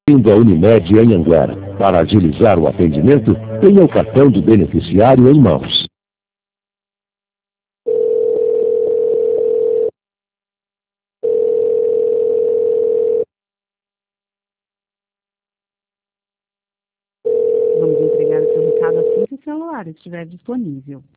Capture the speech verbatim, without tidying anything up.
Indo à Unimed em Anguera. Para agilizar o atendimento, tenha o cartão do beneficiário em mãos. Vamos entregar o seu recado assim que o celular estiver disponível.